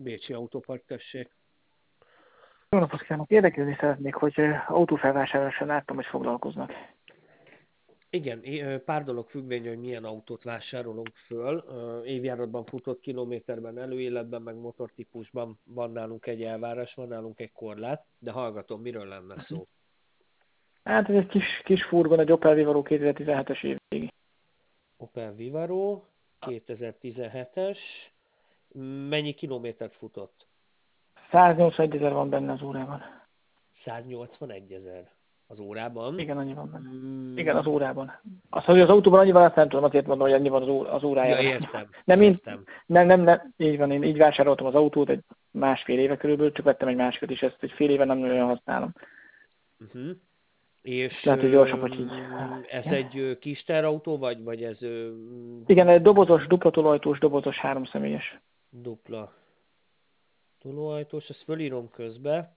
Bécsi Autópark, tessék. Jó napot kívánok! Érdekelni szeretnék, hogy autófelvásárlással láttam, hogy foglalkoznak. Igen, pár dolog függvény, hogy milyen autót vásárolunk föl. Évjáratban, futott kilométerben, előéletben, meg motortípusban van nálunk egy elvárás, van nálunk egy korlát, de hallgatom, miről lenne szó? Hát ez egy kis furgon, egy Opel Vivaro 2017-es év végi. Opel Vivaro, 2017-es. Mennyi kilométert futott? 181 000 van benne az órában. 181 000 az órában. Igen, annyi van benne. Igen, az Mm, órában. Azt, hogy az autóban annyi van, azt nem tudom, azért mondom, hogy annyi van az ja, órájában. értem, Nem, értem. nem, így van, én így vásároltam az autót egy másfél éve körülbelül, csak vettem egy másikat is, ezt egy fél éve nem nagyon használom. Uh-huh. És És lehet, hogy gyorsabb, hogy így. ez Igen, egy kis terautó, vagy ez igen, egy dobozos, dupla tolóajtós, dobozos, 3 személyes. dupla tolóajtós? Ezt fölírom közbe.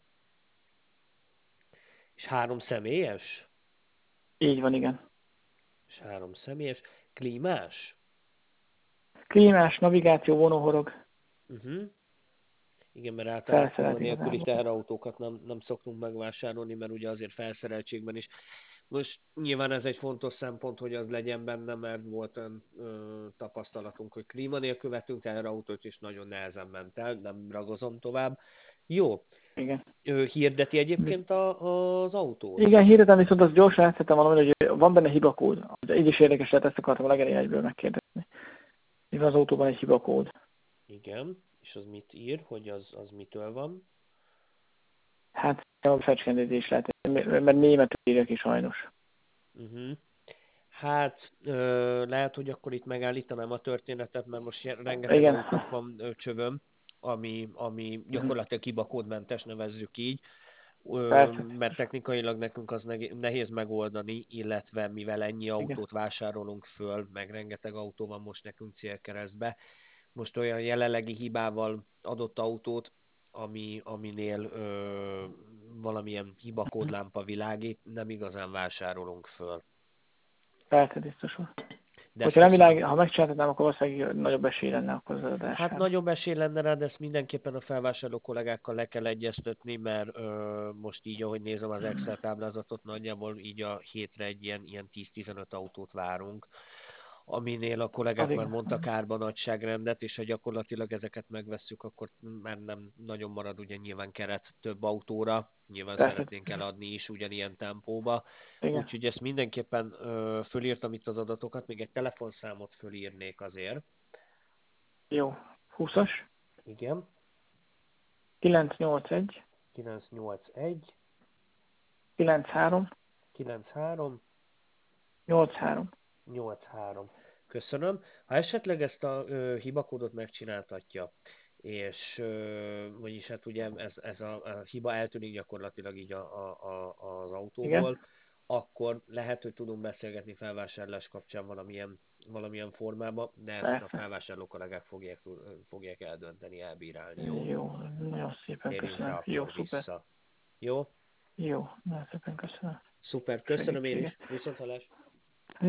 És 3 személyes? Így van, igen. És 3 személyes. Klímás? Klímás, navigáció, vonóhorog, Uh-huh. Igen, mert általában klíma felszerelt nélküli igazából. teherautókat nem szoktunk megvásárolni, mert ugye azért felszereltségben is. Most nyilván ez egy fontos szempont, hogy az legyen benne, mert volt olyan tapasztalatunk, hogy klíma nélkül vettünk teherautót, és nagyon nehezen ment el, nem ragozom tovább. Jó. Igen. Hirdeti egyébként az autót? Igen, hirdetem, viszont azt gyorsan ezt szerettem valami, hogy van benne hibakód. Így is érdekes lehet, ezt akartam a legelején egyből megkérdezni. Itt van az autóban egy hibakód. Igen. És az mit ír, hogy az mitől van? Hát, a fecskendezés lehet, mert németül írja ki sajnos. Uh-huh. Hát lehet, hogy akkor itt megállítanám a történetet, mert most rengeteg Igen. autónk van csövöm, ami gyakorlatilag hibakódmentes, nevezzük így, Persze. mert technikailag nekünk az nehéz megoldani, illetve mivel ennyi Igen. autót vásárolunk föl, meg rengeteg autó van most nekünk célkeresztbe, most olyan jelenlegi hibával adott autót, aminél valamilyen hibakódlámpa világít, nem igazán vásárolunk föl. Persze, biztos van. De ezt Hogyha nem köszönöm. ha megcsináltatnám, akkor valószínűleg nagyobb esély lenne akkor az Hát adására. nagyobb esély lenne rá, de ezt mindenképpen a felvásárló kollégákkal le kell egyeztetni, mert most így, ahogy nézem az Excel táblázatot, nagyjából így a hétre egy ilyen 10-15 autót várunk, aminél a Az kollégák már igen. mondtak árba nagyságrendet, és ha gyakorlatilag ezeket megvesszük, akkor már nem nagyon marad ugye nyilván keret több autóra, nyilván Persze. szeretnénk eladni is ugyanilyen tempóba, Igen. úgyhogy ezt mindenképpen fölírtam itt az adatokat, még egy telefonszámot fölírnék azért. Jó. 20-as. Igen. 981. 981 93. 93 83. 83. Köszönöm. Ha esetleg ezt a hibakódot megcsináltatja, és vagyis hát ugye ez a hiba eltűnik gyakorlatilag így az Igen. autóból, akkor lehet, hogy tudunk beszélgetni felvásárlás kapcsán valamilyen formában, de ezt a Persze. felvásárló kollégák fogják eldönteni, elbírálni, jó? Jó. Nagyon szépen Térjünk rá köszönöm. Jó, akkor szuper. vissza. Jó? Jó. Nagyon szépen köszönöm. Szuper, köszönöm én Segítséget. is. Viszonthallás.